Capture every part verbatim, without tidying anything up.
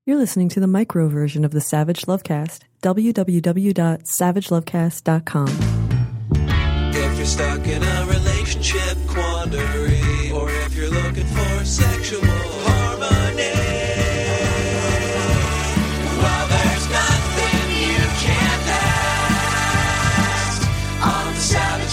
You're listening to the micro version of the Savage Lovecast. w w w dot savage lovecast dot com. If you're stuck in a relationship quandary, or if you're looking for sexual harmony, well, there's nothing you can't ask on the Savage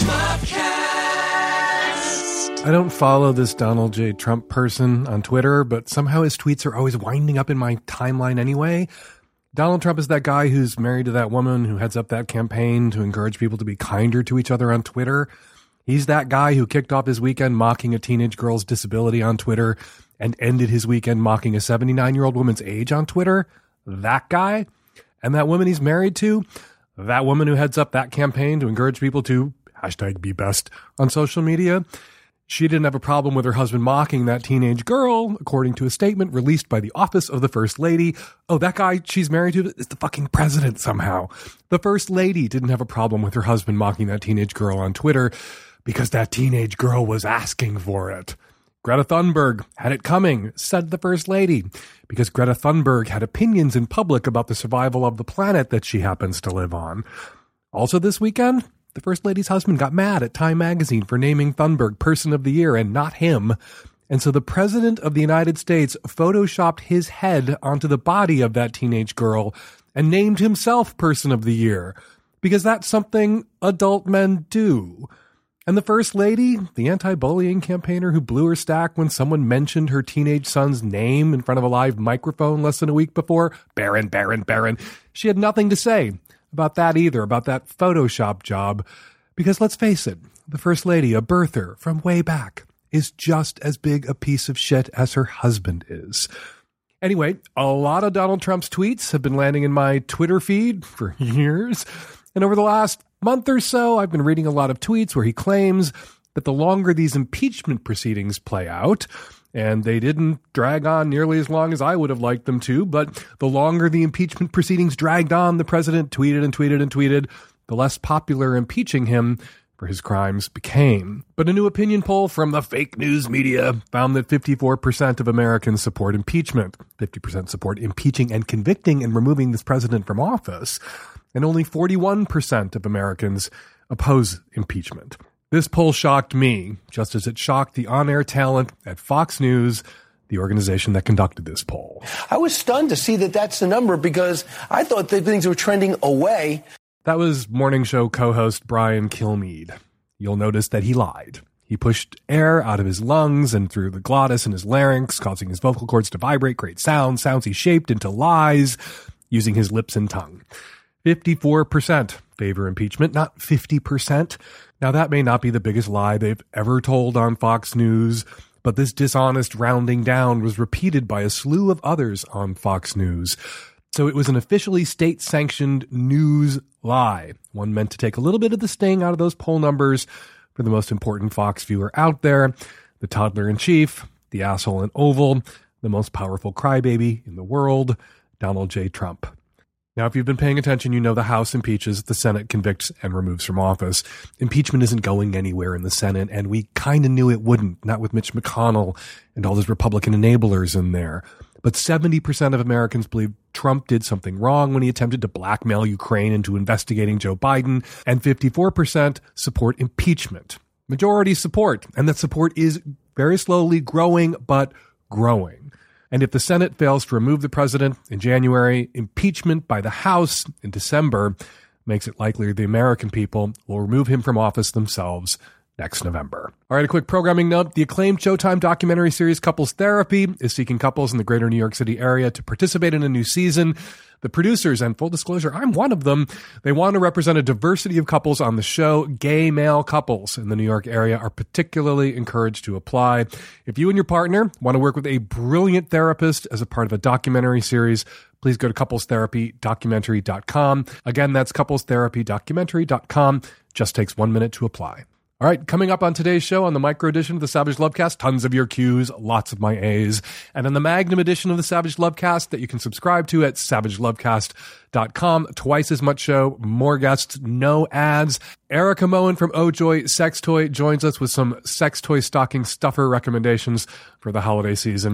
Lovecast. I don't follow this Donald J. Trump person on Twitter, but somehow his tweets are always winding up in my timeline anyway. Donald Trump is that guy who's married to that woman who heads up that campaign to encourage people to be kinder to each other on Twitter. He's that guy who kicked off his weekend mocking a teenage girl's disability on Twitter and ended his weekend mocking a seventy-nine-year-old woman's age on Twitter. That guy. And that woman he's married to, that woman who heads up that campaign to encourage people to hashtag be best on social media. She didn't have a problem with her husband mocking that teenage girl, according to a statement released by the office of the First Lady. Oh, that guy she's married to is the fucking president somehow. The First Lady didn't have a problem with her husband mocking that teenage girl on Twitter because that teenage girl was asking for it. Greta Thunberg had it coming, said the First Lady, because Greta Thunberg had opinions in public about the survival of the planet that she happens to live on. Also this weekend, the First Lady's husband got mad at Time magazine for naming Thunberg Person of the Year and not him. And so the President of the United States photoshopped his head onto the body of that teenage girl and named himself Person of the Year, because that's something adult men do. And the First Lady, the anti-bullying campaigner who blew her stack when someone mentioned her teenage son's name in front of a live microphone less than a week before, Barron, Barron, Barron, she had nothing to say about that either, about that Photoshop job. Because let's face it, the First Lady, a birther from way back, is just as big a piece of shit as her husband is. Anyway, a lot of Donald Trump's tweets have been landing in my Twitter feed for years. And over the last month or so, I've been reading a lot of tweets where he claims that the longer these impeachment proceedings play out, and they didn't drag on nearly as long as I would have liked them to, but the longer the impeachment proceedings dragged on, the president tweeted and tweeted and tweeted, the less popular impeaching him for his crimes became. But a new opinion poll from the fake news media found that fifty-four percent of Americans support impeachment, fifty percent support impeaching and convicting and removing this president from office, and only forty-one percent of Americans oppose impeachment. This poll shocked me, just as it shocked the on-air talent at Fox News, the organization that conducted this poll. I was stunned to see that that's the number because I thought that things were trending away. That was morning show co-host Brian Kilmeade. You'll notice that he lied. He pushed air out of his lungs and through the glottis in his larynx, causing his vocal cords to vibrate, create sounds, sounds he shaped into lies, using his lips and tongue. fifty-four percent favor impeachment, not fifty percent. Now, that may not be the biggest lie they've ever told on Fox News, but this dishonest rounding down was repeated by a slew of others on Fox News. So it was an officially state-sanctioned news lie, one meant to take a little bit of the sting out of those poll numbers for the most important Fox viewer out there, the toddler-in-chief, the asshole in oval, the most powerful crybaby in the world, Donald J. Trump. Now, if you've been paying attention, you know the House impeaches, the Senate convicts and removes from office. Impeachment isn't going anywhere in the Senate, and we kind of knew it wouldn't, not with Mitch McConnell and all those Republican enablers in there. But seventy percent of Americans believe Trump did something wrong when he attempted to blackmail Ukraine into investigating Joe Biden, and fifty-four percent support impeachment. Majority support, and that support is very slowly growing, but growing. And if the Senate fails to remove the president in January, impeachment by the House in December makes it likely the American people will remove him from office themselves next November. All right, a quick programming note. The acclaimed Showtime documentary series Couples Therapy is seeking couples in the greater New York City area to participate in a new season. The producers, and full disclosure, I'm one of them, they want to represent a diversity of couples on the show. Gay male couples in the New York area are particularly encouraged to apply. If you and your partner want to work with a brilliant therapist as a part of a documentary series, please go to couples therapy documentary dot com. Again, that's couples therapy documentary dot com. Just takes one minute to apply. All right, coming up on today's show on the micro edition of the Savage Lovecast, tons of your Q's, lots of my A's. And on the Magnum edition of the Savage Lovecast that you can subscribe to at savage lovecast dot com, twice as much show, more guests, no ads. Erica Moen from OJoy Sex Toy joins us with some sex toy stocking stuffer recommendations for the holiday season.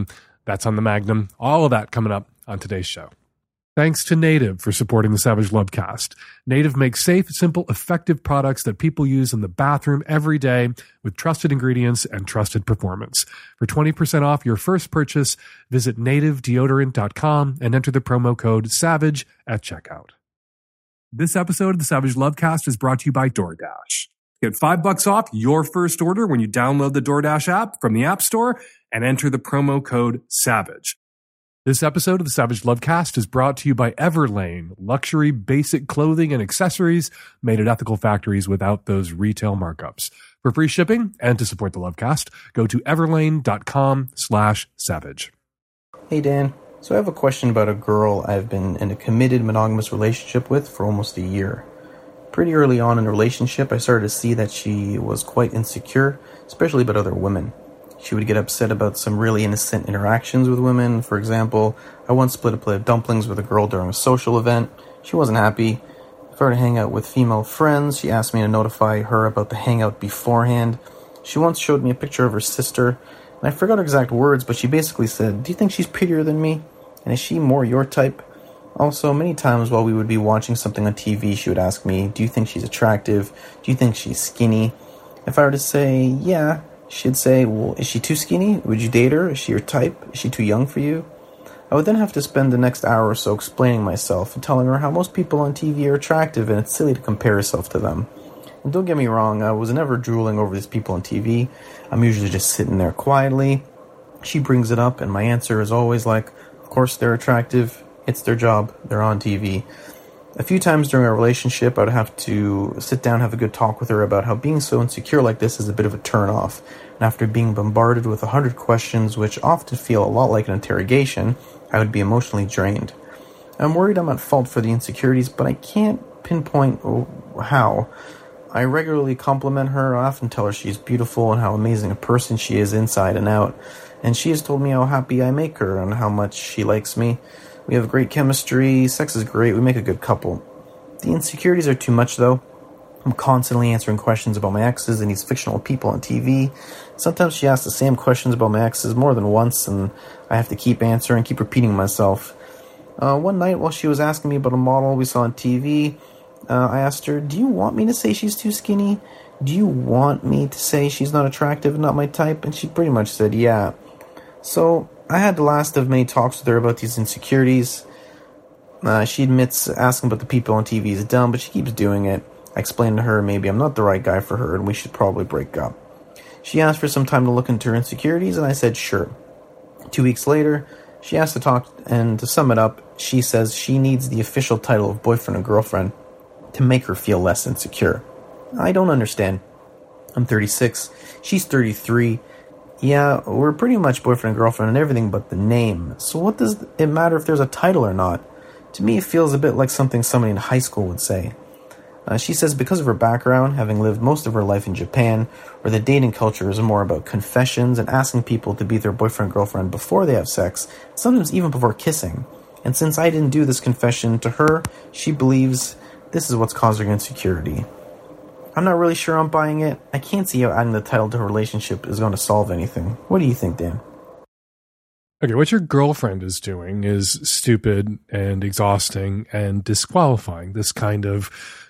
That's on the Magnum. All of that coming up on today's show. Thanks to Native for supporting the Savage Lovecast. Native makes safe, simple, effective products that people use in the bathroom every day with trusted ingredients and trusted performance. For twenty percent off your first purchase, visit native deodorant dot com and enter the promo code SAVAGE at checkout. This episode of the Savage Lovecast is brought to you by DoorDash. Get five bucks off your first order when you download the DoorDash app from the App Store and enter the promo code SAVAGE. This episode of the Savage Lovecast is brought to you by Everlane, luxury basic clothing and accessories made at ethical factories without those retail markups. For free shipping and to support the Lovecast, go to everlane.com slash savage. Hey Dan, so I have a question about a girl I've been in a committed monogamous relationship with for almost a year. Pretty early on in the relationship, I started to see that she was quite insecure, especially about other women. She would get upset about some really innocent interactions with women. For example, I once split a plate of dumplings with a girl during a social event. She wasn't happy. If I were to hang out with female friends, she asked me to notify her about the hangout beforehand. She once showed me a picture of her sister, and I forgot her exact words, but she basically said, "Do you think she's prettier than me? And is she more your type?" Also, many times while we would be watching something on T V, she would ask me, "Do you think she's attractive? Do you think she's skinny?" If I were to say, "Yeah," she'd say, "Well, is she too skinny? Would you date her? Is she your type? Is she too young for you?" I would then have to spend the next hour or so explaining myself and telling her how most people on T V are attractive and it's silly to compare yourself to them. And don't get me wrong, I was never drooling over these people on T V. I'm usually just sitting there quietly. She brings it up and my answer is always like, of course they're attractive. It's their job. They're on T V. A few times during our relationship, I would have to sit down and have a good talk with her about how being so insecure like this is a bit of a turn-off. And after being bombarded with a hundred questions, which often feel a lot like an interrogation, I would be emotionally drained. I'm worried I'm at fault for the insecurities, but I can't pinpoint how. I regularly compliment her. I often tell her she's beautiful and how amazing a person she is inside and out. And she has told me how happy I make her and how much she likes me. We have great chemistry, sex is great, we make a good couple. The insecurities are too much though. I'm constantly answering questions about my exes and these fictional people on T V. Sometimes she asks the same questions about my exes more than once and I have to keep answering, keep repeating myself. Uh, one night while she was asking me about a model we saw on T V, uh, I asked her, "Do you want me to say she's too skinny? Do you want me to say she's not attractive and not my type?" And she pretty much said, "Yeah." So I had the last of many talks with her about these insecurities. Uh, she admits asking about the people on T V is dumb, but she keeps doing it. I explained to her maybe I'm not the right guy for her and we should probably break up. She asked for some time to look into her insecurities and I said sure. Two weeks later, she asked to talk, and to sum it up, she says she needs the official title of boyfriend and girlfriend to make her feel less insecure. I don't understand. I'm thirty-six, she's thirty-three. Yeah, we're pretty much boyfriend and girlfriend and everything but the name. So what does it matter if there's a title or not? To me, it feels a bit like something somebody in high school would say. Uh, she says because of her background, having lived most of her life in Japan, where the dating culture is more about confessions and asking people to be their boyfriend and girlfriend before they have sex, sometimes even before kissing. And since I didn't do this confession to her, she believes this is what's causing her insecurity. I'm not really sure I'm buying it. I can't see how adding the title to her relationship is going to solve anything. What do you think, Dan? Okay, what your girlfriend is doing is stupid and exhausting and disqualifying. This kind of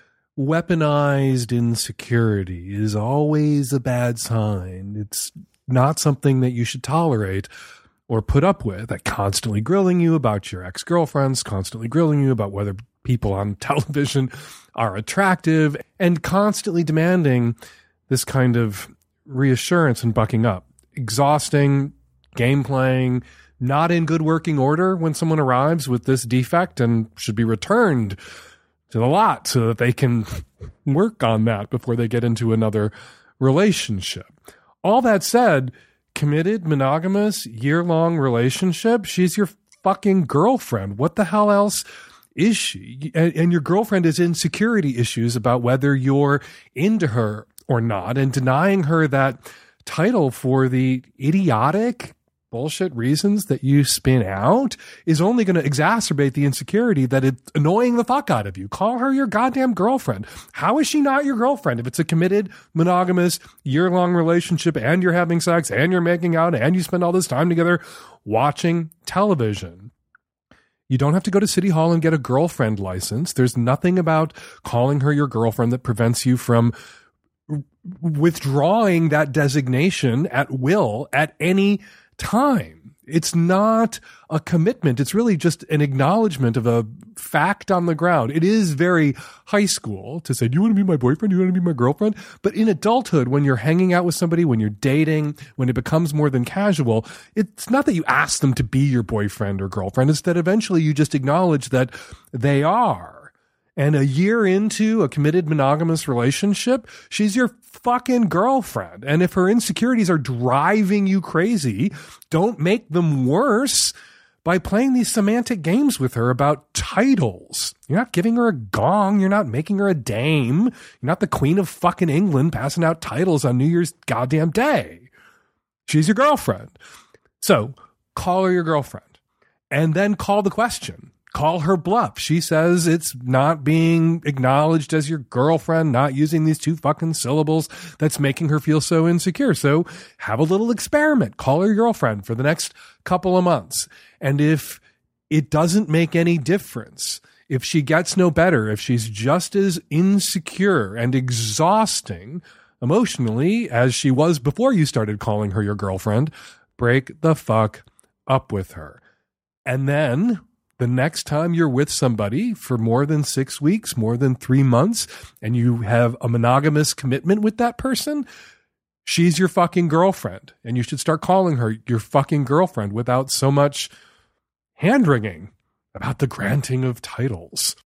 weaponized insecurity is always a bad sign. It's not something that you should tolerate or put up with. That constantly grilling you about your ex-girlfriends, constantly grilling you about whether people on television are attractive, and constantly demanding this kind of reassurance and bucking up. Exhausting, game playing, not in good working order when someone arrives with this defect and should be returned to the lot so that they can work on that before they get into another relationship. All that said, committed, monogamous, year-long relationship, she's your fucking girlfriend. What the hell else is she? And, and your girlfriend has insecurity issues about whether you're into her or not, and denying her that title for the idiotic, bullshit reasons that you spin out is only going to exacerbate the insecurity that it's annoying the fuck out of you. Call her your goddamn girlfriend. How is she not your girlfriend if it's a committed, monogamous, year-long relationship and you're having sex and you're making out and you spend all this time together watching television? You don't have to go to City Hall and get a girlfriend license. There's nothing about calling her your girlfriend that prevents you from withdrawing that designation at will at any time. It's not a commitment. It's really just an acknowledgement of a fact on the ground. It is very high school to say, do you want to be my boyfriend? Do you want to be my girlfriend? But in adulthood, when you're hanging out with somebody, when you're dating, when it becomes more than casual, it's not that you ask them to be your boyfriend or girlfriend. It's that eventually you just acknowledge that they are. And a year into a committed monogamous relationship, she's your fucking girlfriend. And if her insecurities are driving you crazy, don't make them worse by playing these semantic games with her about titles. You're not giving her a gong. You're not making her a dame. You're not the Queen of fucking England passing out titles on New Year's goddamn day. She's your girlfriend. So call her your girlfriend and then call the question. Call her bluff. She says it's not being acknowledged as your girlfriend, not using these two fucking syllables that's making her feel so insecure. So have a little experiment. Call her your girlfriend for the next couple of months. And if it doesn't make any difference, if she gets no better, if she's just as insecure and exhausting emotionally as she was before you started calling her your girlfriend, break the fuck up with her. And then the next time you're with somebody for more than six weeks, more than three months, and you have a monogamous commitment with that person, she's your fucking girlfriend. And you should start calling her your fucking girlfriend without so much hand-wringing about the granting of titles.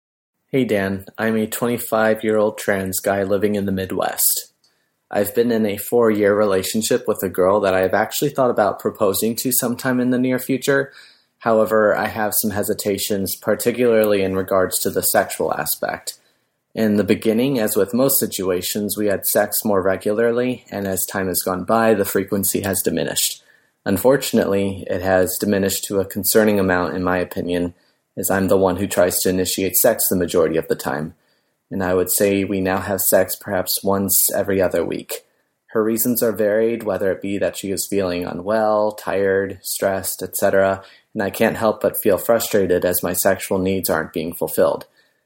Hey Dan, I'm a twenty-five-year-old trans guy living in the Midwest. I've been in a four-year relationship with a girl that I've actually thought about proposing to sometime in the near future. However, I have some hesitations, particularly in regards to the sexual aspect. In the beginning, as with most situations, we had sex more regularly, and as time has gone by, the frequency has diminished. Unfortunately, it has diminished to a concerning amount, in my opinion, as I'm the one who tries to initiate sex the majority of the time. And I would say we now have sex perhaps once every other week. Her reasons are varied, whether it be that she is feeling unwell, tired, stressed, et cetera, and I can't help but feel frustrated as my sexual needs aren't being fulfilled.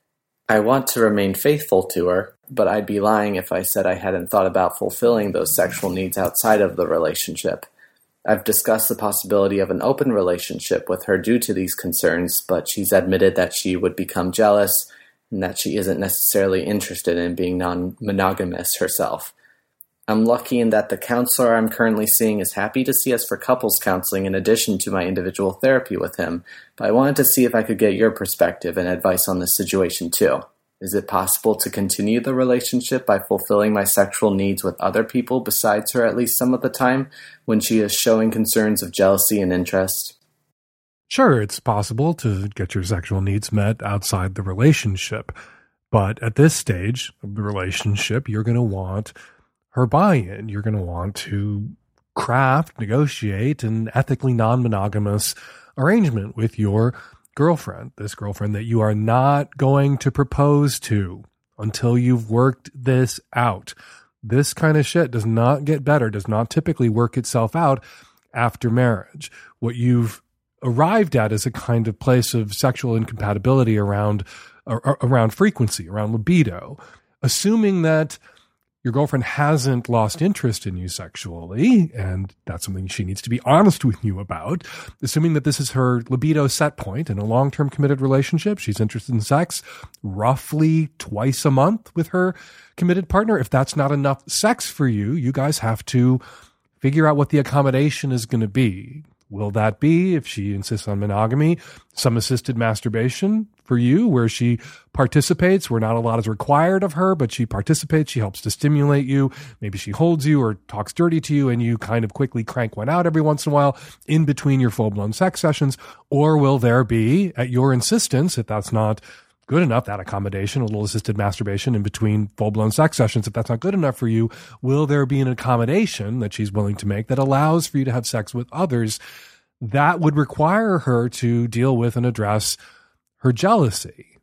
I want to remain faithful to her, but I'd be lying if I said I hadn't thought about fulfilling those sexual needs outside of the relationship. I've discussed the possibility of an open relationship with her due to these concerns, but she's admitted that she would become jealous and that she isn't necessarily interested in being non-monogamous herself. I'm lucky in that the counselor I'm currently seeing is happy to see us for couples counseling in addition to my individual therapy with him, but I wanted to see if I could get your perspective and advice on this situation too. Is it possible to continue the relationship by fulfilling my sexual needs with other people besides her at least some of the time when she is showing concerns of jealousy and interest? Sure, it's possible to get your sexual needs met outside the relationship, but at this stage of the relationship, you're going to want her buy-in. You're going to want to craft, negotiate an ethically non-monogamous arrangement with your girlfriend, this girlfriend that you are not going to propose to until you've worked this out. This kind of shit does not get better, does not typically work itself out after marriage. What you've arrived at is a kind of place of sexual incompatibility around, around frequency, around libido, assuming that your girlfriend hasn't lost interest in you sexually, and that's something she needs to be honest with you about. Assuming that this is her libido set point in a long-term committed relationship, she's interested in sex roughly twice a month with her committed partner. If that's not enough sex for you, you guys have to figure out what the accommodation is going to be. Will that be, if she insists on monogamy, some assisted masturbation for you where she participates, where not a lot is required of her, but she participates, she helps to stimulate you. Maybe she holds you or talks dirty to you and you kind of quickly crank one out every once in a while in between your full-blown sex sessions. Or will there be, at your insistence, if that's not good enough, that accommodation, a little assisted masturbation in between full-blown sex sessions, if that's not good enough for you, will there be an accommodation that she's willing to make that allows for you to have sex with others that would require her to deal with and address her jealousy?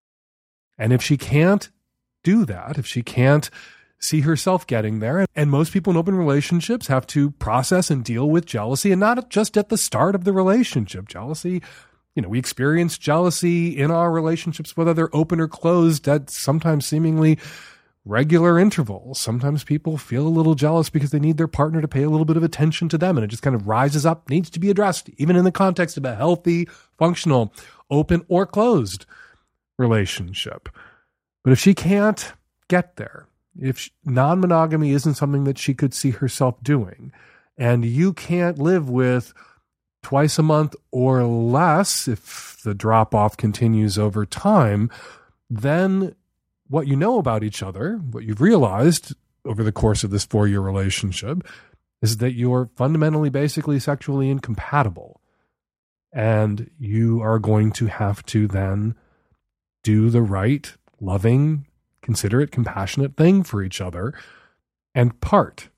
And if she can't do that, if she can't see herself getting there, and most people in open relationships have to process and deal with jealousy, and not just at the start of the relationship. Jealousy, you know, we experience jealousy in our relationships, whether they're open or closed, at sometimes seemingly regular intervals. Sometimes people feel a little jealous because they need their partner to pay a little bit of attention to them, and it just kind of rises up, needs to be addressed, even in the context of a healthy, functional, open or closed relationship. But if she can't get there, if non-monogamy isn't something that she could see herself doing, and you can't live with twice a month or less, if the drop-off continues over time, then what you know about each other, what you've realized over the course of this four-year relationship, is that you're fundamentally, basically sexually incompatible. And you are going to have to then do the right, loving, considerate, compassionate thing for each other and part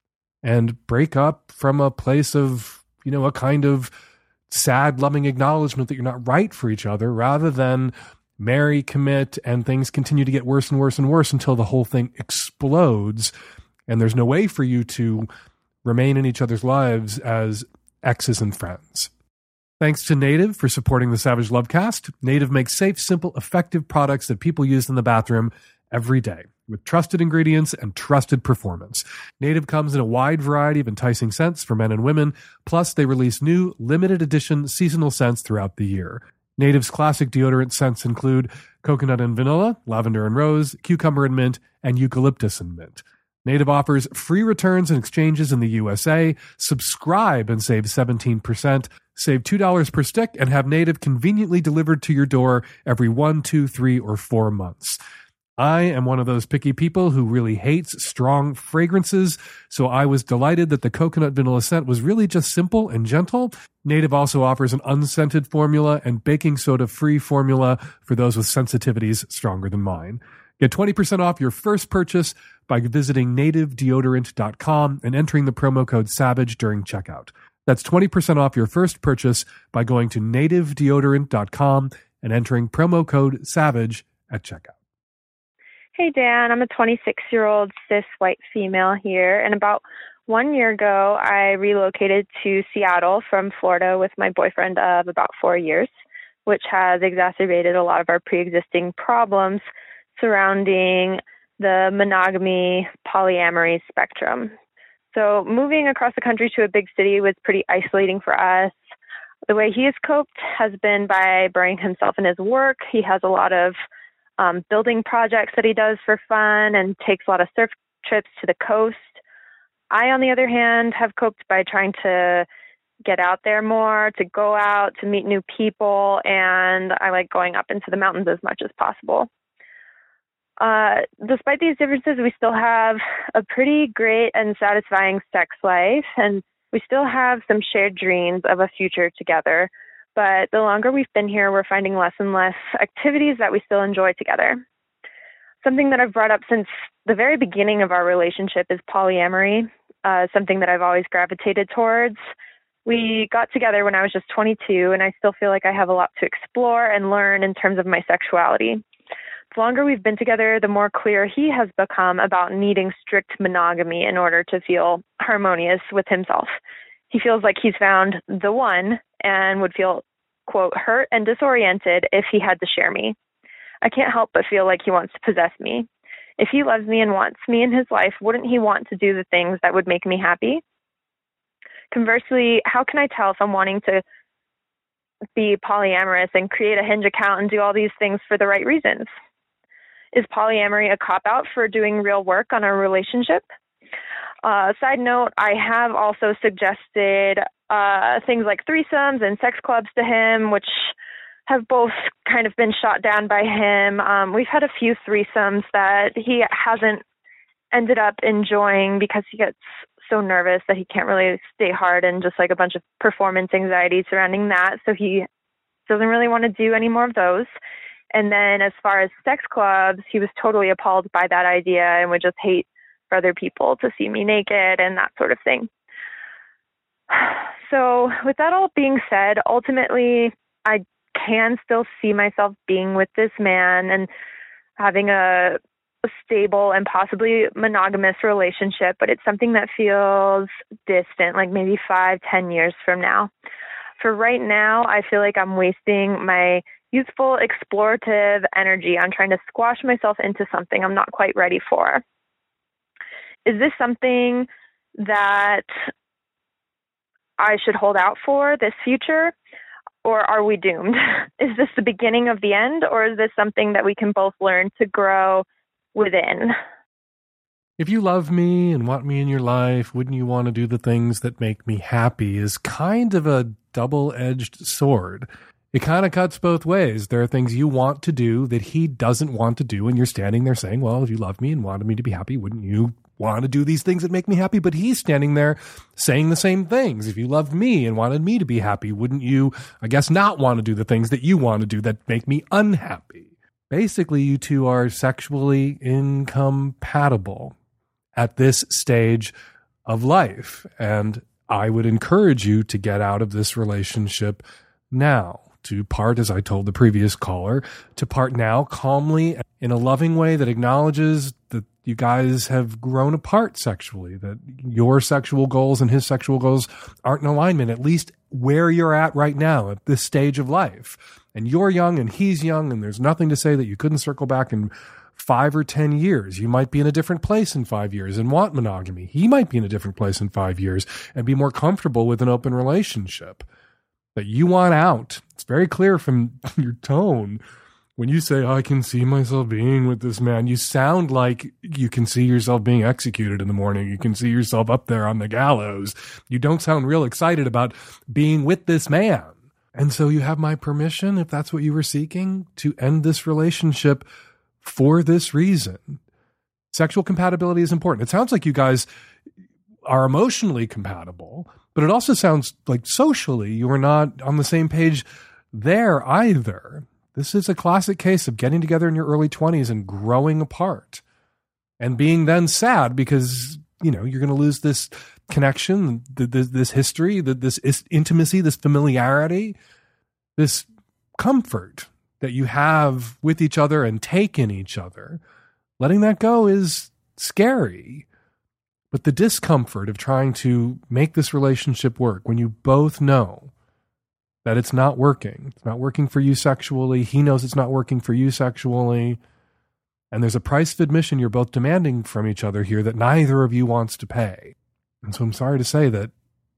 and break up from a place of, you know, a kind of sad, loving acknowledgement that you're not right for each other, rather than marry, commit, and things continue to get worse and worse and worse until the whole thing explodes and there's no way for you to remain in each other's lives as exes and friends. Thanks to Native for supporting the Savage Lovecast. Native makes safe, simple, effective products that people use in the bathroom every day with trusted ingredients and trusted performance. Native comes in a wide variety of enticing scents for men and women, plus they release new limited edition seasonal scents throughout the year. Native's classic deodorant scents include coconut and vanilla, lavender and rose, cucumber and mint, and eucalyptus and mint. Native offers free returns and exchanges in the U S A. Subscribe and save seventeen percent. Save two dollars per stick and have Native conveniently delivered to your door every one, two, three, or four months. I am one of those picky people who really hates strong fragrances, so I was delighted that the coconut vanilla scent was really just simple and gentle. Native also offers an unscented formula and baking soda-free formula for those with sensitivities stronger than mine. Get twenty percent off your first purchase by visiting native deodorant dot com and entering the promo code SAVAGE during checkout. That's twenty percent off your first purchase by going to native deodorant dot com and entering promo code SAVAGE at checkout. Hey, Dan. I'm a twenty-six-year-old cis white female here, and about one year ago, I relocated to Seattle from Florida with my boyfriend of about four years, which has exacerbated a lot of our pre-existing problems surrounding the monogamy polyamory spectrum. So moving across the country to a big city was pretty isolating for us. The way he has coped has been by burying himself in his work. He has a lot of um, building projects that he does for fun and takes a lot of surf trips to the coast. I, on the other hand, have coped by trying to get out there more, to go out, to meet new people, and I like going up into the mountains as much as possible. Uh, despite these differences, we still have a pretty great and satisfying sex life, and we still have some shared dreams of a future together. But the longer we've been here, we're finding less and less activities that we still enjoy together. Something that I've brought up since the very beginning of our relationship is polyamory, uh, something that I've always gravitated towards. We got together when I was just twenty-two, and I still feel like I have a lot to explore and learn in terms of my sexuality. The longer we've been together, the more clear he has become about needing strict monogamy in order to feel harmonious with himself. He feels like he's found the one and would feel, quote, hurt and disoriented if he had to share me. I can't help but feel like he wants to possess me. If he loves me and wants me in his life, wouldn't he want to do the things that would make me happy? Conversely, how can I tell if I'm wanting to be polyamorous and create a Hinge account and do all these things for the right reasons? Is polyamory a cop-out for doing real work on a relationship? Uh, side note, I have also suggested uh, things like threesomes and sex clubs to him, which have both kind of been shot down by him. Um, we've had a few threesomes that he hasn't ended up enjoying because he gets so nervous that he can't really stay hard, and just like a bunch of performance anxiety surrounding that. So he doesn't really want to do any more of those. And then as far as sex clubs, he was totally appalled by that idea and would just hate for other people to see me naked and that sort of thing. So with that all being said, ultimately, I can still see myself being with this man and having a, a stable and possibly monogamous relationship, but it's something that feels distant, like maybe five, ten years from now. For right now, I feel like I'm wasting my youthful, explorative energy on trying to squash myself into something I'm not quite ready for. Is this something that I should hold out for, this future, or are we doomed? Is this the beginning of the end, or is this something that we can both learn to grow within? If you love me and want me in your life, wouldn't you want to do the things that make me happy is kind of a double-edged sword. It kind of cuts both ways. There are things you want to do that he doesn't want to do, and you're standing there saying, well, if you love me and wanted me to be happy, wouldn't you want to do these things that make me happy? But he's standing there saying the same things. If you loved me and wanted me to be happy, wouldn't you, I guess, not want to do the things that you want to do that make me unhappy? Basically, you two are sexually incompatible at this stage of life. And I would encourage you to get out of this relationship now, to part, as I told the previous caller, to part now calmly in a loving way that acknowledges that you guys have grown apart sexually, that your sexual goals and his sexual goals aren't in alignment, at least where you're at right now at this stage of life. And you're young and he's young, and there's nothing to say that you couldn't circle back in five or ten years. You might be in a different place in five years and want monogamy. He might be in a different place in five years and be more comfortable with an open relationship. But you want out. It's very clear from your tone. When you say, oh, I can see myself being with this man, you sound like you can see yourself being executed in the morning. You can see yourself up there on the gallows. You don't sound real excited about being with this man. And so you have my permission, if that's what you were seeking, to end this relationship for this reason. Sexual compatibility is important. It sounds like you guys are emotionally compatible, but it also sounds like socially you are not on the same page there either. This is a classic case of getting together in your early twenties and growing apart and being then sad because, you know, you're going to lose this connection, this, this history, this intimacy, this familiarity, this comfort that you have with each other and take in each other. Letting that go is scary. But the discomfort of trying to make this relationship work when you both know that it's not working. It's not working for you sexually. He knows it's not working for you sexually. And there's a price of admission you're both demanding from each other here that neither of you wants to pay. And so I'm sorry to say that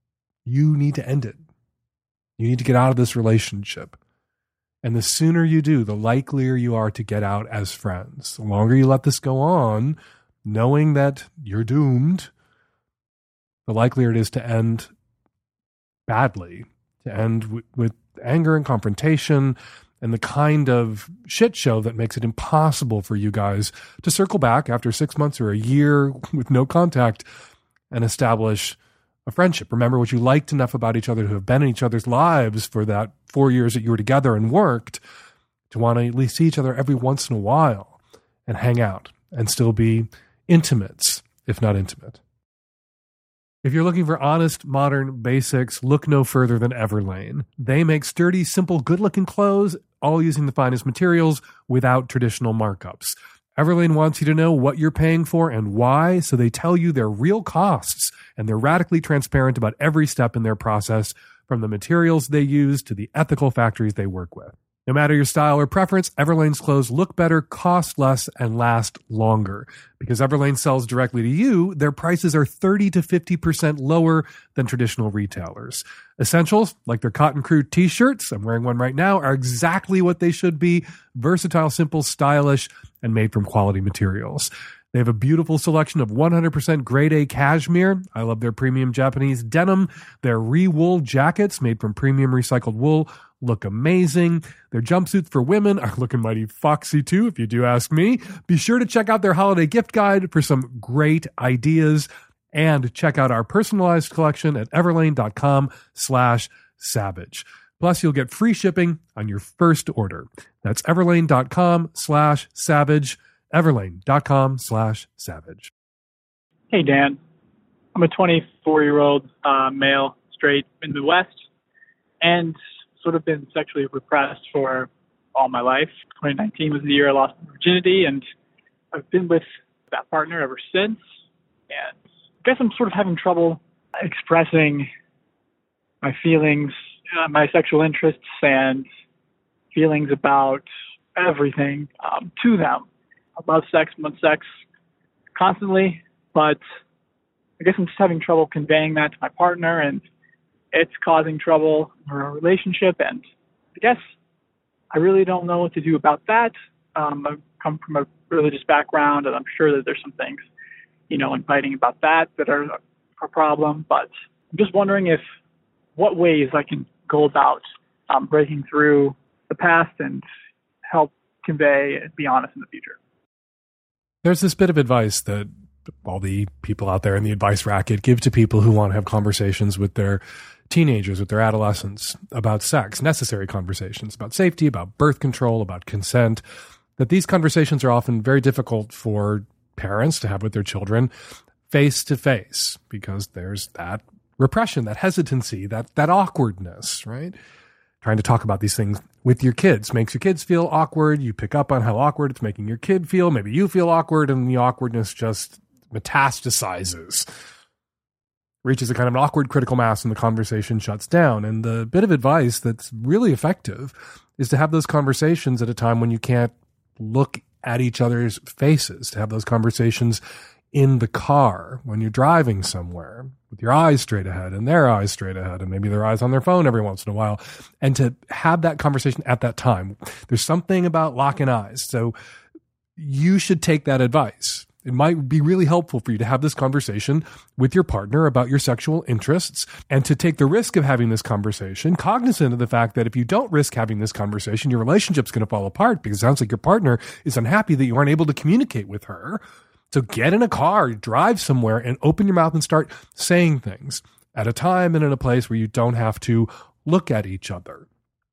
you need to end it. You need to get out of this relationship. And the sooner you do, the likelier you are to get out as friends. The longer you let this go on, knowing that you're doomed, the likelier it is to end badly, to end w- with anger and confrontation and the kind of shit show that makes it impossible for you guys to circle back after six months or a year with no contact and establish a friendship. Remember what you liked enough about each other to have been in each other's lives for that four years that you were together and worked, to want to at least see each other every once in a while and hang out and still be intimates, if not intimate. If you're looking for honest, modern basics, look no further than Everlane. They make sturdy, simple, good-looking clothes, all using the finest materials without traditional markups. Everlane wants you to know what you're paying for and why, so they tell you their real costs, and they're radically transparent about every step in their process, from the materials they use to the ethical factories they work with. No matter your style or preference, Everlane's clothes look better, cost less, and last longer. Because Everlane sells directly to you, their prices are thirty to fifty percent lower than traditional retailers. Essentials, like their Cotton Crew t-shirts, I'm wearing one right now, are exactly what they should be: versatile, simple, stylish, and made from quality materials. They have a beautiful selection of one hundred percent grade A cashmere. I love their premium Japanese denim. Their re-wool jackets made from premium recycled wool look amazing. Their jumpsuits for women are looking mighty foxy too, if you do ask me. Be sure to check out their holiday gift guide for some great ideas, and check out our personalized collection at everlane.com slash savage. Plus, you'll get free shipping on your first order. That's everlane.com slash savage, everlane.com slash savage. Hey, Dan. I'm a twenty-four-year-old uh, male, straight in the West, and sort of been sexually repressed for all my life. twenty nineteen was the year I lost my virginity, and I've been with that partner ever since. And I guess I'm sort of having trouble expressing my feelings, uh, my sexual interests, and feelings about everything um, to them. I love sex, want sex constantly, but I guess I'm just having trouble conveying that to my partner, and it's causing trouble in our relationship. And I guess I really don't know what to do about that. Um, I come from a religious background, and I'm sure that there's some things, you know, in fighting about that that are a problem. But I'm just wondering if what ways I can go about um, breaking through the past and help convey and be honest in the future. There's this bit of advice that all the people out there in the advice racket give to people who want to have conversations with their teenagers, with their adolescents about sex, necessary conversations about safety, about birth control, about consent, that these conversations are often very difficult for parents to have with their children face to face, because there's that repression, that hesitancy, that that awkwardness, right? Trying to talk about these things with your kids makes your kids feel awkward. You pick up on how awkward it's making your kid feel. Maybe you feel awkward, and the awkwardness just metastasizes, reaches a kind of an awkward critical mass, and the conversation shuts down. And the bit of advice that's really effective is to have those conversations at a time when you can't look at each other's faces, to have those conversations in the car when you're driving somewhere with your eyes straight ahead and their eyes straight ahead, and maybe their eyes on their phone every once in a while, and to have that conversation at that time. There's something about locking eyes. So you should take that advice. It might be really helpful for you to have this conversation with your partner about your sexual interests, and to take the risk of having this conversation, cognizant of the fact that if you don't risk having this conversation, your relationship's going to fall apart, because it sounds like your partner is unhappy that you aren't able to communicate with her. So get in a car, drive somewhere, and open your mouth and start saying things at a time and in a place where you don't have to look at each other.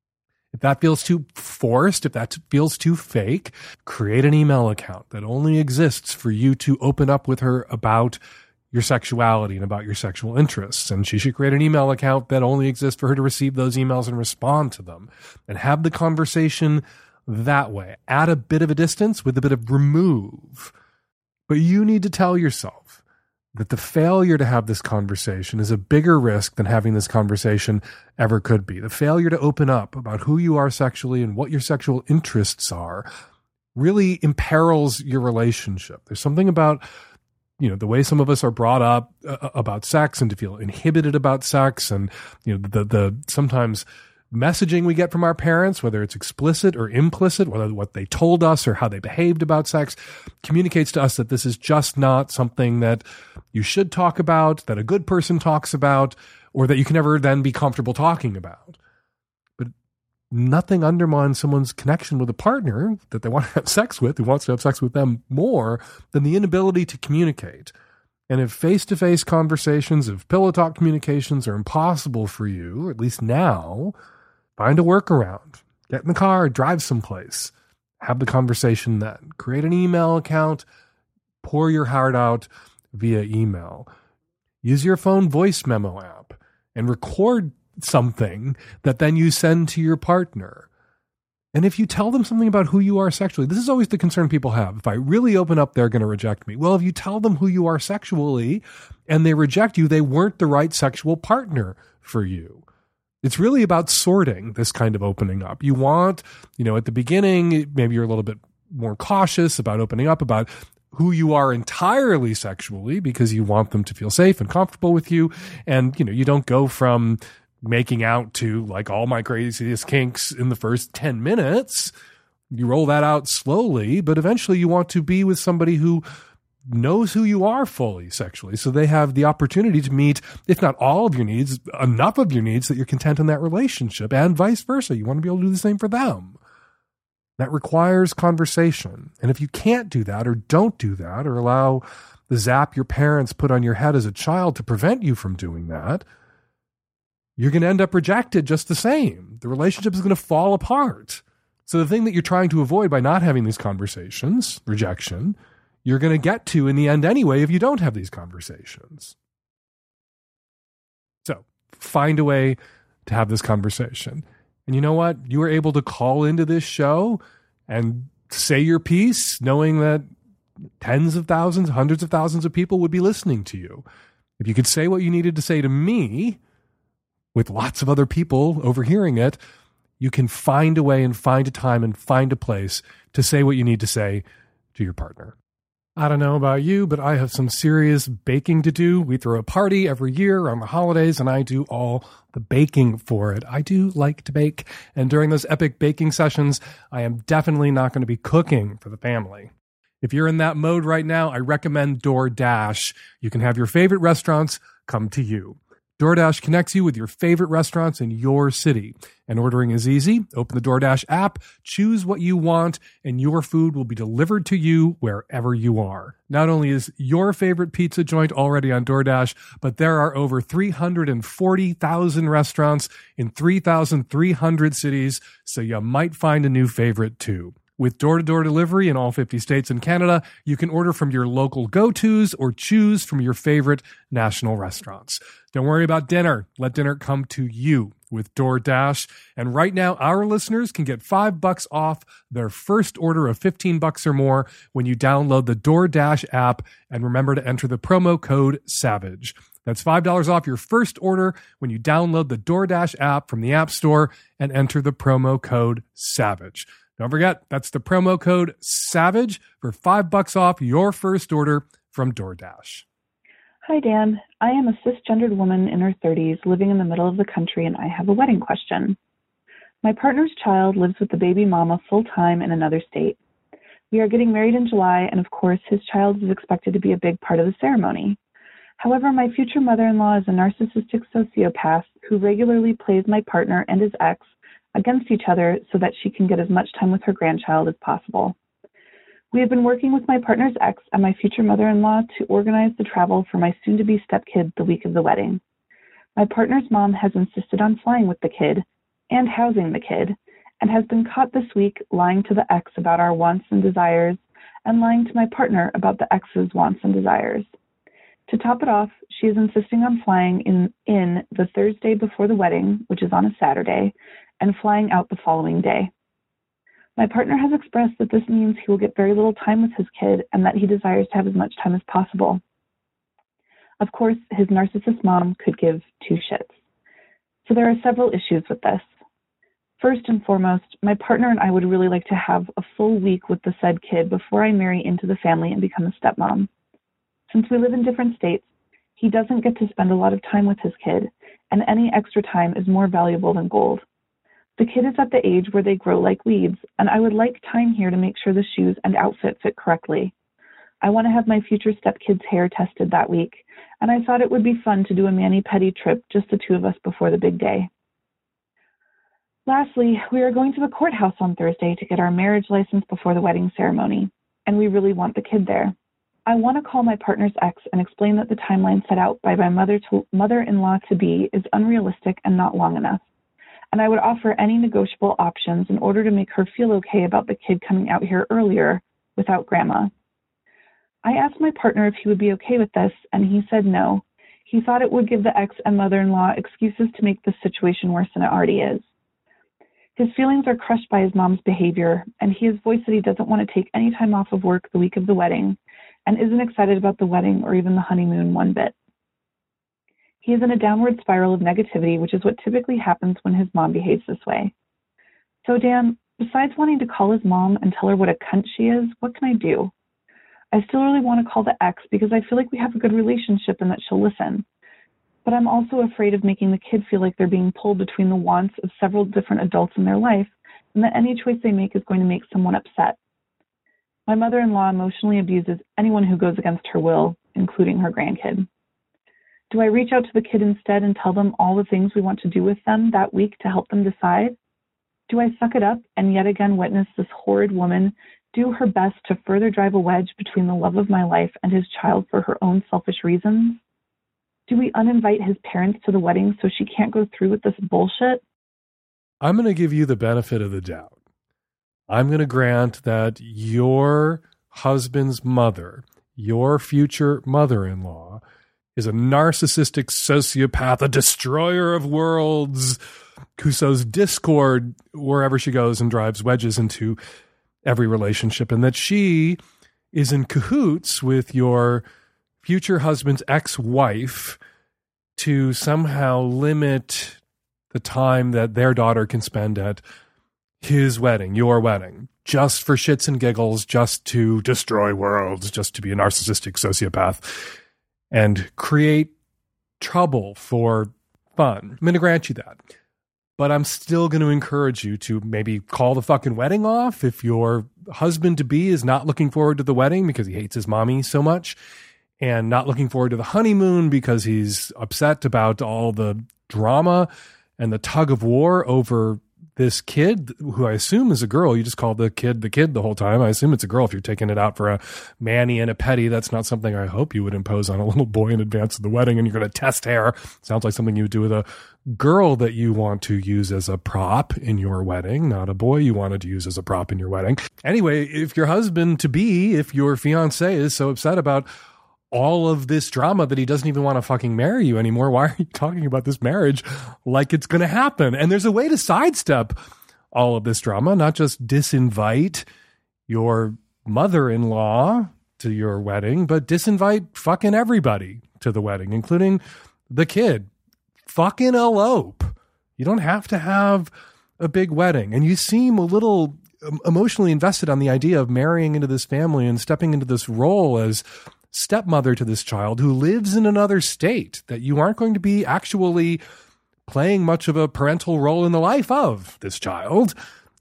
If that feels too forced, if that feels too fake, create an email account that only exists for you to open up with her about your sexuality and about your sexual interests. And she should create an email account that only exists for her to receive those emails and respond to them, and have the conversation that way, at a bit of a distance with a bit of remove. But you need to tell yourself that the failure to have this conversation is a bigger risk than having this conversation ever could be. The failure to open up about who you are sexually and what your sexual interests are really imperils your relationship. There's something about, you know, the way some of us are brought up uh, about sex, and to feel inhibited about sex, and, you know, the the sometimes messaging we get from our parents, whether it's explicit or implicit, whether what they told us or how they behaved about sex, communicates to us that this is just not something that you should talk about, that a good person talks about, or that you can never then be comfortable talking about. But nothing undermines someone's connection with a partner that they want to have sex with, who wants to have sex with them, more than the inability to communicate. And if face-to-face conversations, if pillow talk communications are impossible for you, or at least now, find a workaround. Get in the car, drive someplace. Have the conversation then. Create an email account. Pour your heart out via email. Use your phone voice memo app and record something that then you send to your partner. And if you tell them something about who you are sexually, this is always the concern people have. If I really open up, they're going to reject me. Well, if you tell them who you are sexually and they reject you, they weren't the right sexual partner for you. It's really about sorting this kind of opening up. You want, you know, at the beginning, maybe you're a little bit more cautious about opening up about who you are entirely sexually, because you want them to feel safe and comfortable with you. And, you know, you don't go from making out to like all my craziest kinks in the first ten minutes. You roll that out slowly, but eventually you want to be with somebody who knows who you are fully sexually, so they have the opportunity to meet, if not all of your needs, enough of your needs that you're content in that relationship, and vice versa. You want to be able to do the same for them. That requires conversation. And if you can't do that, or don't do that, or allow the zap your parents put on your head as a child to prevent you from doing that, you're going to end up rejected just the same. The relationship is going to fall apart. So the thing that you're trying to avoid by not having these conversations, rejection, you're going to get to in the end anyway if you don't have these conversations. So find a way to have this conversation. And you know what? You were able to call into this show and say your piece knowing that tens of thousands, hundreds of thousands of people would be listening to you. If you could say what you needed to say to me with lots of other people overhearing it, you can find a way and find a time and find a place to say what you need to say to your partner. I don't know about you, but I have some serious baking to do. We throw a party every year around the holidays, and I do all the baking for it. I do like to bake, and during those epic baking sessions, I am definitely not going to be cooking for the family. If you're in that mode right now, I recommend DoorDash. You can have your favorite restaurants come to you. DoorDash connects you with your favorite restaurants in your city. And ordering is easy. Open the DoorDash app, choose what you want, and your food will be delivered to you wherever you are. Not only is your favorite pizza joint already on DoorDash, but there are over three hundred forty thousand restaurants in three thousand three hundred cities, so you might find a new favorite too. With door-to-door delivery in all fifty states and Canada, you can order from your local go-tos or choose from your favorite national restaurants. Don't worry about dinner. Let dinner come to you with DoorDash. And right now, our listeners can get five bucks off their first order of fifteen bucks or more when you download the DoorDash app and remember to enter the promo code SAVAGE. That's five dollars off your first order when you download the DoorDash app from the App Store and enter the promo code SAVAGE. Don't forget, that's the promo code SAVAGE for five bucks off your first order from DoorDash. Hi, Dan. I am a cisgendered woman in her thirties living in the middle of the country, and I have a wedding question. My partner's child lives with the baby mama full-time in another state. We are getting married in July, and of course, his child is expected to be a big part of the ceremony. However, my future mother-in-law is a narcissistic sociopath who regularly plays my partner and his ex against each other so that she can get as much time with her grandchild as possible. We have been working with my partner's ex and my future mother-in-law to organize the travel for my soon-to-be stepkid the week of the wedding. My partner's mom has insisted on flying with the kid and housing the kid, and has been caught this week lying to the ex about our wants and desires and lying to my partner about the ex's wants and desires. To top it off, she is insisting on flying in, in the Thursday before the wedding, which is on a Saturday, and flying out the following day. My partner has expressed that this means he will get very little time with his kid and that he desires to have as much time as possible. Of course, his narcissist mom could give two shits. So there are several issues with this. First and foremost, my partner and I would really like to have a full week with the said kid before I marry into the family and become a stepmom. Since we live in different states, he doesn't get to spend a lot of time with his kid, and any extra time is more valuable than gold. The kid is at the age where they grow like weeds, and I would like time here to make sure the shoes and outfit fit correctly. I want to have my future stepkid's hair tested that week, and I thought it would be fun to do a mani-pedi trip, just the two of us before the big day. Lastly, we are going to the courthouse on Thursday to get our marriage license before the wedding ceremony, and we really want the kid there. I want to call my partner's ex and explain that the timeline set out by my mother to, mother-in-law-to-be is unrealistic and not long enough. And I would offer any negotiable options in order to make her feel okay about the kid coming out here earlier without grandma. I asked my partner if he would be okay with this, and he said no. He thought it would give the ex and mother-in-law excuses to make the situation worse than it already is. His feelings are crushed by his mom's behavior, and he has voiced that he doesn't want to take any time off of work the week of the wedding, and isn't excited about the wedding or even the honeymoon one bit. He is in a downward spiral of negativity, which is what typically happens when his mom behaves this way. So, Dan, besides wanting to call his mom and tell her what a cunt she is, what can I do? I still really want to call the ex because I feel like we have a good relationship and that she'll listen. But I'm also afraid of making the kid feel like they're being pulled between the wants of several different adults in their life, and that any choice they make is going to make someone upset. My mother-in-law emotionally abuses anyone who goes against her will, including her grandkid. Do I reach out to the kid instead and tell them all the things we want to do with them that week to help them decide? Do I suck it up and yet again witness this horrid woman do her best to further drive a wedge between the love of my life and his child for her own selfish reasons? Do we uninvite his parents to the wedding so she can't go through with this bullshit? I'm going to give you the benefit of the doubt. I'm going to grant that your husband's mother, your future mother-in-law, is a narcissistic sociopath, a destroyer of worlds, who sows discord wherever she goes and drives wedges into every relationship, and that she is in cahoots with your future husband's ex-wife to somehow limit the time that their daughter can spend at his wedding, your wedding, just for shits and giggles, just to destroy worlds, just to be a narcissistic sociopath and create trouble for fun. I'm going to grant you that. But I'm still going to encourage you to maybe call the fucking wedding off if your husband-to-be is not looking forward to the wedding because he hates his mommy so much, and not looking forward to the honeymoon because he's upset about all the drama and the tug of war over this kid, who I assume is a girl. You just call the kid the kid the whole time. I assume it's a girl if you're taking it out for a Manny and a Petty. That's not something I hope you would impose on a little boy in advance of the wedding, and you're going to test hair. Sounds like something you would do with a girl that you want to use as a prop in your wedding, not a boy you wanted to use as a prop in your wedding. Anyway, if your husband-to-be, if your fiancé is so upset about all of this drama that he doesn't even want to fucking marry you anymore, why are you talking about this marriage like it's going to happen? And there's a way to sidestep all of this drama, not just disinvite your mother-in-law to your wedding, but disinvite fucking everybody to the wedding, including the kid. Fucking elope. You don't have to have a big wedding. And you seem a little emotionally invested on the idea of marrying into this family and stepping into this role as stepmother to this child who lives in another state that you aren't going to be actually playing much of a parental role in the life of this child,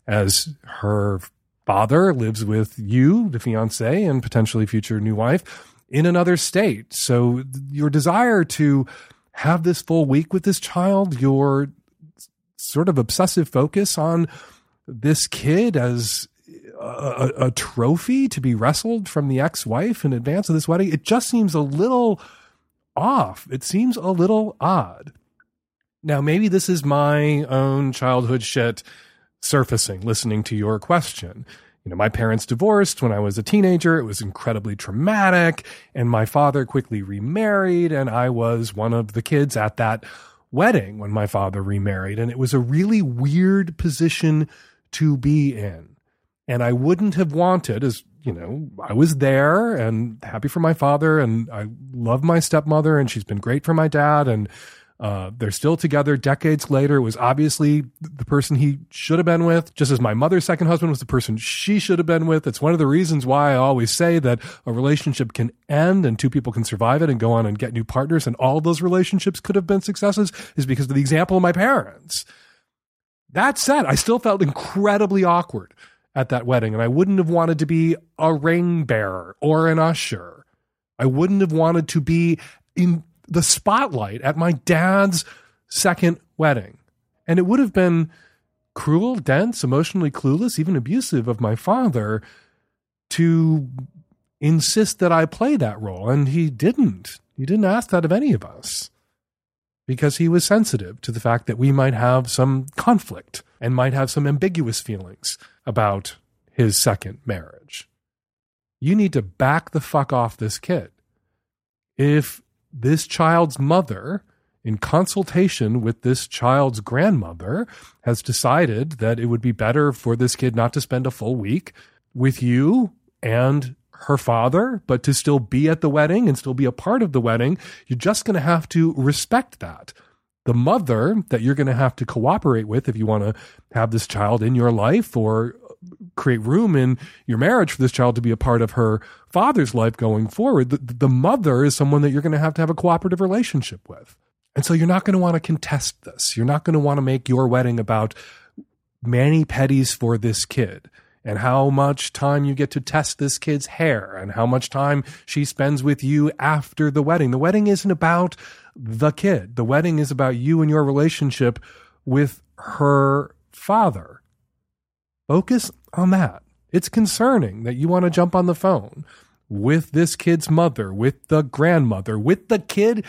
as her father lives with you, the fiance, and potentially future new wife, in another state. So your desire to have this full week with this child, your sort of obsessive focus on this kid as A, a trophy to be wrestled from the ex-wife in advance of this wedding, it just seems a little off. It seems a little odd. Now, maybe this is my own childhood shit surfacing, listening to your question. You know, my parents divorced when I was a teenager. It was incredibly traumatic, and my father quickly remarried, and I was one of the kids at that wedding when my father remarried, and it was a really weird position to be in. And I wouldn't have wanted, as you know, I was there and happy for my father, and I love my stepmother, and she's been great for my dad, and uh, they're still together decades later. It was obviously the person he should have been with, just as my mother's second husband was the person she should have been with. It's one of the reasons why I always say that a relationship can end and two people can survive it and go on and get new partners, and all those relationships could have been successes, is because of the example of my parents. That said, I still felt incredibly awkward at that wedding, and I wouldn't have wanted to be a ring bearer or an usher. I wouldn't have wanted to be in the spotlight at my dad's second wedding. And it would have been cruel, dense, emotionally clueless, even abusive of my father to insist that I play that role. And he didn't. He didn't ask that of any of us, because he was sensitive to the fact that we might have some conflict and might have some ambiguous feelings about his second marriage. You need to back the fuck off this kid. If this child's mother, in consultation with this child's grandmother, has decided that it would be better for this kid not to spend a full week with you and her father, but to still be at the wedding and still be a part of the wedding, you're just going to have to respect that. The mother that you're going to have to cooperate with if you want to have this child in your life or create room in your marriage for this child to be a part of her father's life going forward, the, the mother is someone that you're going to have to have a cooperative relationship with. And so you're not going to want to contest this. You're not going to want to make your wedding about mani-pedis for this kid and how much time you get to test this kid's hair and how much time she spends with you after the wedding. The wedding isn't about the kid. The wedding is about you and your relationship with her father. Focus on that. It's concerning that you want to jump on the phone with this kid's mother, with the grandmother, with the kid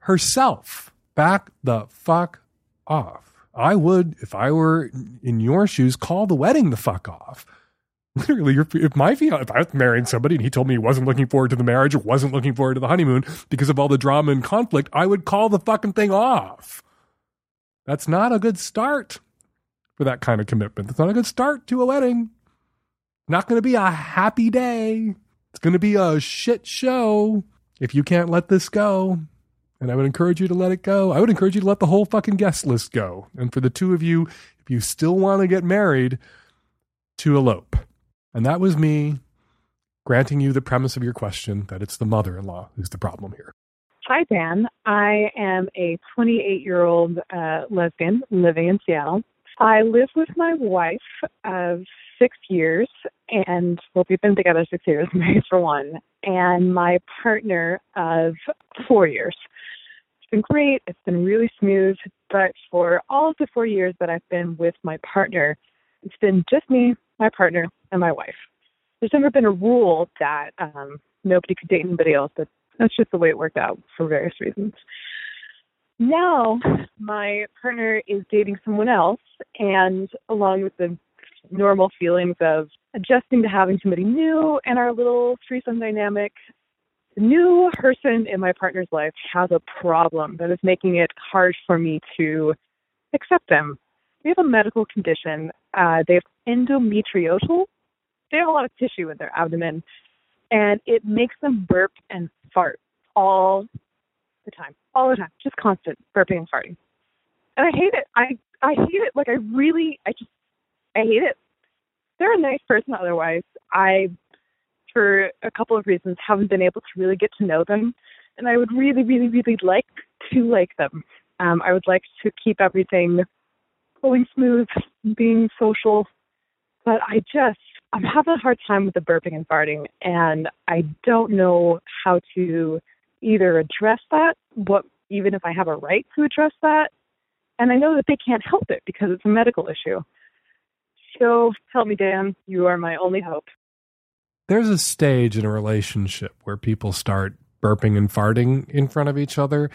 herself. Back the fuck off. I would, if I were in your shoes, call the wedding the fuck off. Literally, if my fiance, if I was marrying somebody and he told me he wasn't looking forward to the marriage or wasn't looking forward to the honeymoon because of all the drama and conflict, I would call the fucking thing off. That's not a good start for that kind of commitment. That's not a good start to a wedding. Not going to be a happy day. It's going to be a shit show if you can't let this go. And I would encourage you to let it go. I would encourage you to let the whole fucking guest list go. And for the two of you, if you still want to get married, to elope. And that was me granting you the premise of your question that it's the mother-in-law who's the problem here. Hi, Dan. I am a twenty-eight-year-old uh, lesbian living in Seattle. I live with my wife of six years, and well, we've been together six years, married for one, and my partner of four years. It's been great. It's been really smooth, but for all of the four years that I've been with my partner, it's been just me, my partner, and my wife. There's never been a rule that um, nobody could date anybody else, but that's just the way it worked out for various reasons. Now, my partner is dating someone else, and along with the normal feelings of adjusting to having somebody new and our little threesome dynamic, the new person in my partner's life has a problem that is making it hard for me to accept them. They have a medical condition. Uh, they have endometriosis. They have a lot of tissue in their abdomen, and it makes them burp and fart all the time, all the time, just constant burping and farting. And I hate it. I, I hate it. Like, I really, I just, I hate it. They're a nice person otherwise. I, for a couple of reasons, haven't been able to really get to know them. And I would really, really, really like to like them. Um, I would like to keep everything going smooth, being social. But I just, I'm having a hard time with the burping and farting. And I don't know how to either address that, what, even if I have a right to address that. And I know that they can't help it because it's a medical issue. So help me, Dan. You are my only hope. There's a stage in a relationship where people start burping and farting in front of each other.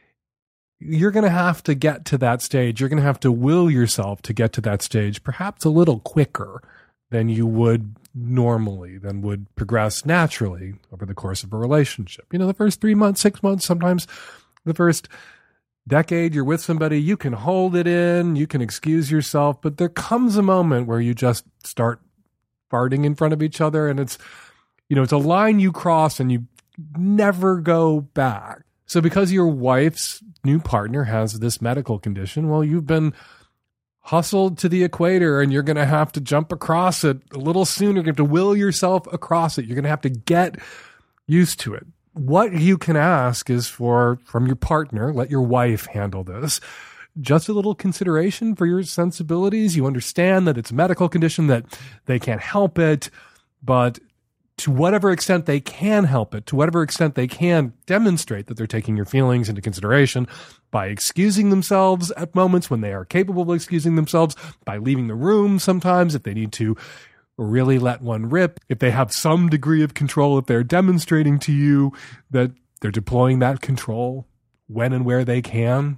You're going to have to get to that stage. You're going to have to will yourself to get to that stage, perhaps a little quicker than you would normally, than would progress naturally over the course of a relationship. You know, the first three months, six months, sometimes the first decade you're with somebody, you can hold it in, you can excuse yourself, but there comes a moment where you just start farting in front of each other, and it's, you know, it's a line you cross and you never go back. So because your wife's new partner has this medical condition, well, you've been hustled to the equator and you're going to have to jump across it a little sooner. You have to will yourself across it. You're going to have to get used to it. What you can ask is for, from your partner, let your wife handle this, just a little consideration for your sensibilities. You understand that it's a medical condition, that they can't help it, but to whatever extent they can help it, to whatever extent they can demonstrate that they're taking your feelings into consideration by excusing themselves at moments when they are capable of excusing themselves, by leaving the room sometimes if they need to really let one rip, if they have some degree of control, if they're demonstrating to you that they're deploying that control when and where they can,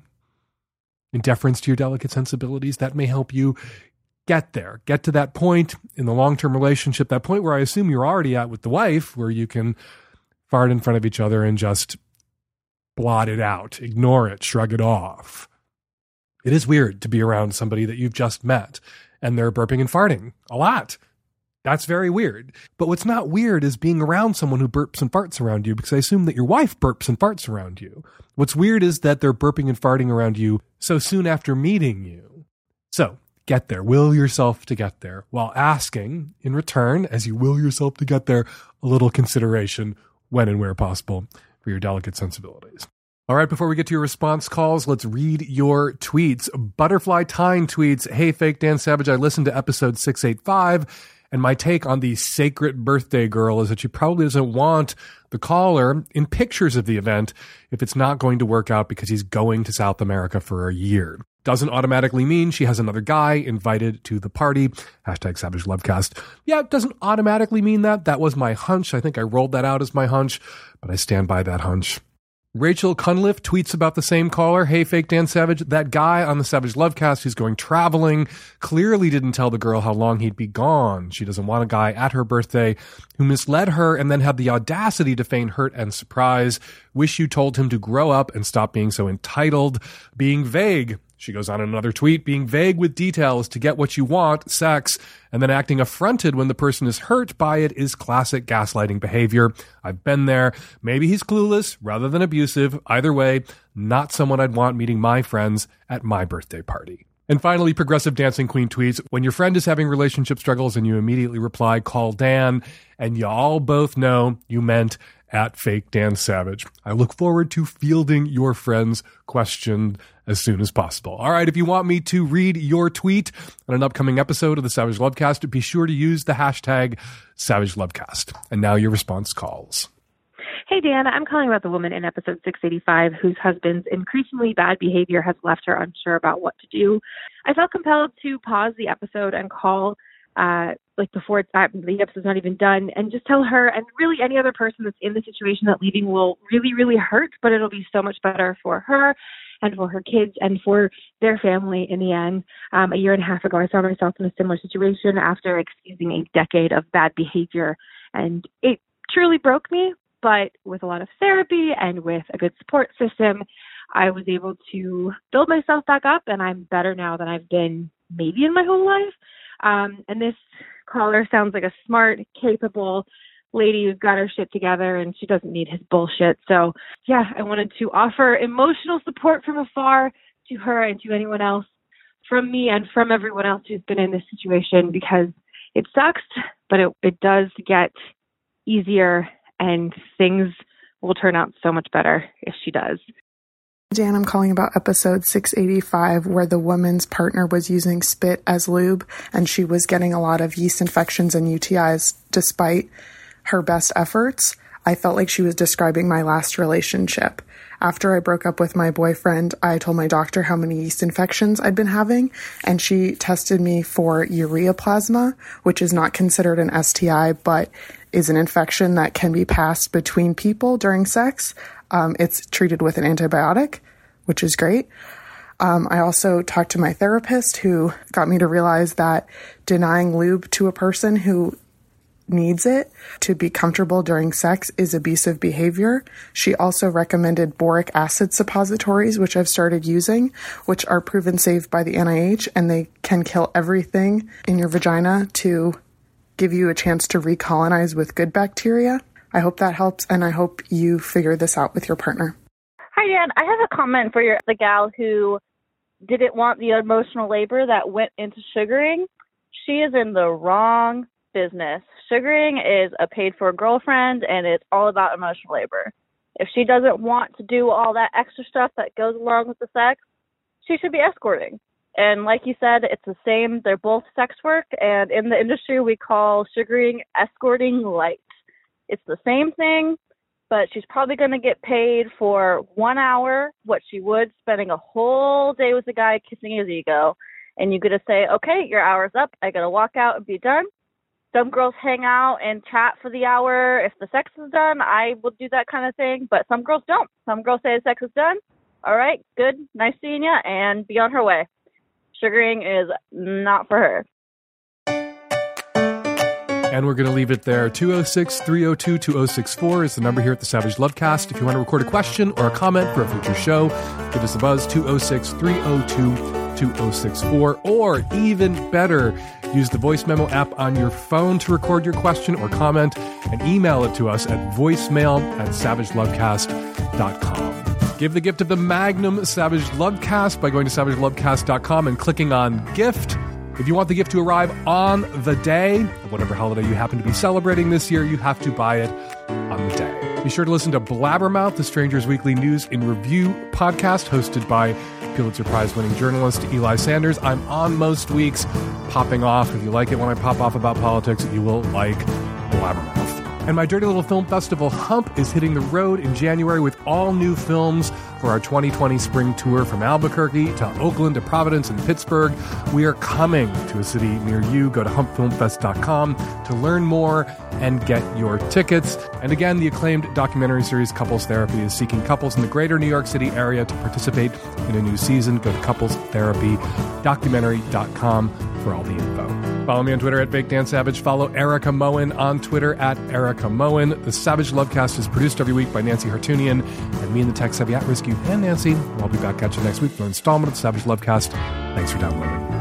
in deference to your delicate sensibilities, that may help you get there, get to that point in the long-term relationship, that point where I assume you're already at with the wife, where you can fart in front of each other and just blot it out, ignore it, shrug it off. It is weird to be around somebody that you've just met and they're burping and farting a lot. That's very weird. But what's not weird is being around someone who burps and farts around you, because I assume that your wife burps and farts around you. What's weird is that they're burping and farting around you so soon after meeting you. So get there. Will yourself to get there, while asking in return, as you will yourself to get there, a little consideration when and where possible for your delicate sensibilities. All right, before we get to your response calls, let's read your tweets. Butterfly Tyne tweets, "Hey, Fake Dan Savage, I listened to episode six eighty-five, and my take on the sacred birthday girl is that she probably doesn't want the caller in pictures of the event if it's not going to work out because he's going to South America for a year. Doesn't automatically mean she has another guy invited to the party. Hashtag Savage Lovecast. Yeah, it doesn't automatically mean that. That was my hunch. I think I rolled that out as my hunch, but I stand by that hunch. Rachel Cunliffe tweets about the same caller. Hey, Fake Dan Savage, that guy on the Savage Lovecast who's going traveling clearly didn't tell the girl how long he'd be gone. She doesn't want a guy at her birthday who misled her and then had the audacity to feign hurt and surprise. Wish you told him to grow up and stop being so entitled. Being vague. She goes on in another tweet, being vague with details to get what you want, sex, and then acting affronted when the person is hurt by it is classic gaslighting behavior. I've been there. Maybe he's clueless rather than abusive. Either way, not someone I'd want meeting my friends at my birthday party. And finally, Progressive Dancing Queen tweets, when your friend is having relationship struggles and you immediately reply, call Dan, and you all both know you meant at Fake Dan Savage. I look forward to fielding your friend's question as soon as possible. All right, if you want me to read your tweet on an upcoming episode of the Savage Lovecast, be sure to use the hashtag Savage Lovecast. And now your response calls. Hey, Dan, I'm calling about the woman in episode six eighty-five whose husband's increasingly bad behavior has left her unsure about what to do. I felt compelled to pause the episode and call uh, like before it's, uh, the episode's not even done, and just tell her and really any other person that's in the situation that leaving will really, really hurt, but it'll be so much better for her and for her kids and for their family in the end. Um, a year and a half ago, I found myself in a similar situation after excusing a decade of bad behavior, and it truly broke me, but with a lot of therapy and with a good support system, I was able to build myself back up, and I'm better now than I've been maybe in my whole life. Um, and this caller sounds like a smart, capable lady who's got her shit together, and she doesn't need his bullshit. So, yeah, I wanted to offer emotional support from afar to her and to anyone else from me and from everyone else who's been in this situation, because it sucks, but it, it does get easier, and things will turn out so much better if she does. Dan, I'm calling about episode six eighty-five, where the woman's partner was using spit as lube and she was getting a lot of yeast infections and U T Is despite her best efforts. I felt like she was describing my last relationship. After I broke up with my boyfriend, I told my doctor how many yeast infections I'd been having, and she tested me for ureaplasma, which is not considered an S T I, but is an infection that can be passed between people during sex. Um, it's treated with an antibiotic, which is great. Um, I also talked to my therapist, who got me to realize that denying lube to a person who needs it to be comfortable during sex is abusive behavior. She also recommended boric acid suppositories, which I've started using, which are proven safe by the N I H, and they can kill everything in your vagina to give you a chance to recolonize with good bacteria. I hope that helps, and I hope you figure this out with your partner. Hi, Dan. I have a comment for your, the gal who didn't want the emotional labor that went into sugaring. She is in the wrong business. Sugaring is a paid-for girlfriend, and it's all about emotional labor. If she doesn't want to do all that extra stuff that goes along with the sex, she should be escorting. And like you said, it's the same. They're both sex work, and in the industry, we call sugaring escorting light. It's the same thing, but she's probably going to get paid for one hour what she would spending a whole day with a guy kissing his ego. And you get to say, okay, your hour's up. I got to walk out and be done. Some girls hang out and chat for the hour. If the sex is done, I will do that kind of thing. But some girls don't. Some girls say the sex is done. All right, good, nice seeing you, and be on her way. Sugaring is not for her. And we're going to leave it there. two oh six, three oh two, two oh six four is the number here at the Savage Lovecast. If you want to record a question or a comment for a future show, give us a buzz, two oh six, three oh two, two oh six four. Or even better, use the voice memo app on your phone to record your question or comment and email it to us at voicemail at savage lovecast dot com. Give the gift of the Magnum Savage Lovecast by going to savage lovecast dot com and clicking on gift. If you want the gift to arrive on the day of whatever holiday you happen to be celebrating this year, you have to buy it on the day. Be sure to listen to Blabbermouth, the Stranger's Weekly News in Review podcast, hosted by Pulitzer Prize-winning journalist Eli Sanders. I'm on most weeks, popping off. If you like it when I pop off about politics, you will like Blabbermouth. And my Dirty Little Film Festival Hump is hitting the road in January with all new films for our twenty twenty spring tour from Albuquerque to Oakland to Providence and Pittsburgh. We are coming to a city near you. Go to hump film fest dot com to learn more and get your tickets. And again, the acclaimed documentary series Couples Therapy is seeking couples in the greater New York City area to participate in a new season. Go to couples therapy documentary dot com for all the info. Follow me on Twitter at Fake Dan Savage. Follow Erica Moen on Twitter at Erica Moen. The Savage Lovecast is produced every week by Nancy Hartunian and me and the tech savvy at-risk you and Nancy. I'll be back at you next week for an installment of the Savage Lovecast. Thanks for downloading.